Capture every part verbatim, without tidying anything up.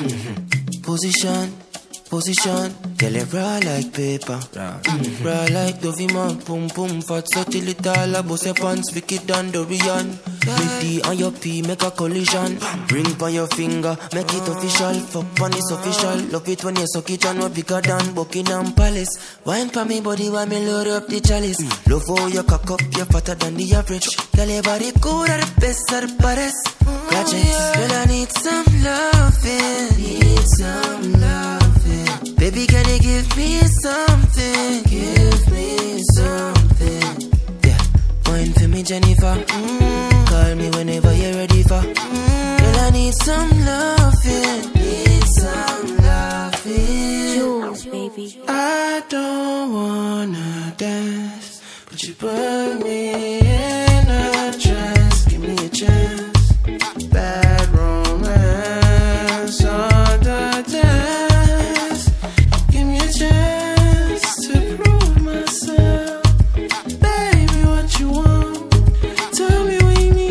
Mm-hmm. Position, position, girl it raw like paper. Raw, mm-hmm. Raw like Dovey man, pum pum fat so till it all a bust your pants, wicked and Dorian. Ready on your pee, make a collision. Ring on your finger, make it official. Fuck on it's official. Love it when you suck it and what bigger than Buckingham Palace. Wine pa me body while me load up the chalice. Mm. Love how you cock up, you're fatter than the average. Girl your body good at the best at the baddest. Gadgets, girl I need some loving. Need some loving. Baby can you give me something? Give me something. Yeah, wine for me Jennifer. Mm. Call me whenever you're ready for. Mm. Girl, I need some loving. Need some loving. Jules, baby. I don't wanna dance, but you put me in a trance. Give me a chance. Bad romance on the dance. Give me a chance to prove myself. Baby, what you want? Tell me.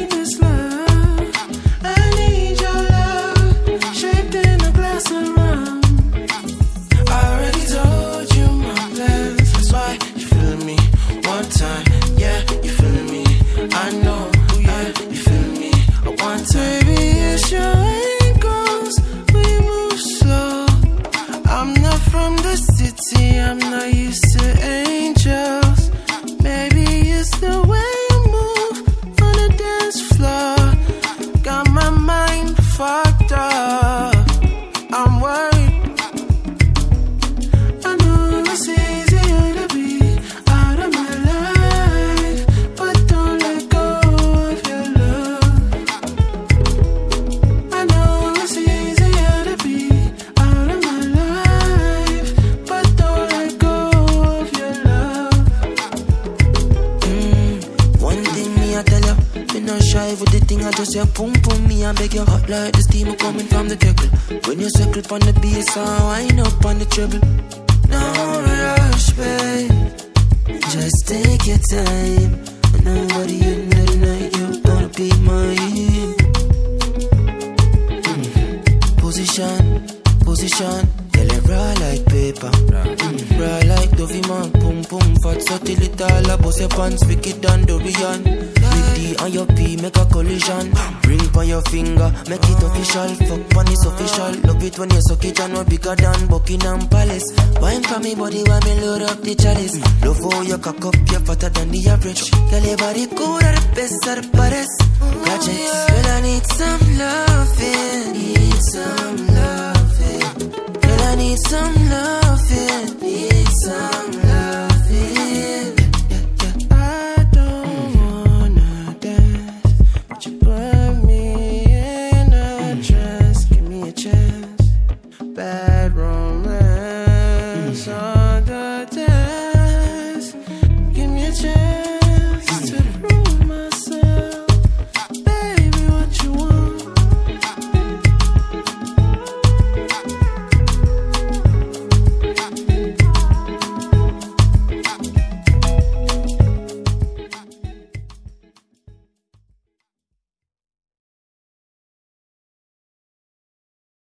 I'm not used to angels. Maybe it's the way you move on the dance floor. Got my mind fucked up. I'm worried. I know it's easier to be out of my life, but don't let go of your love. I know it's easier to be out of my life, but don't let go of your love. Mm, one thing me I tell you, me not shy with the thing I just say boom boom. Me I beg you hot like the steam coming from the kettle. When you circle on the bass, I wind up on the treble. No rush, babe. Just take your time. And nobody in the night, you're gonna be mine. Mm. Position, position. Girl, it raw like paper. Mm. Raw like Dovey man, pum pum fat so till it all a bust your pants, wicked and Dorian. Ready on your pee, make a collision. Ring on your finger, make it official. Fuck on it's official. Love it when you suck it and what bigger than Buckingham Palace. Wine for me body while me load up the chalice. Love how you cock up, you're fatter than the average. Girl your body good at the best at the baddest. Gadgets, girl I need some loving.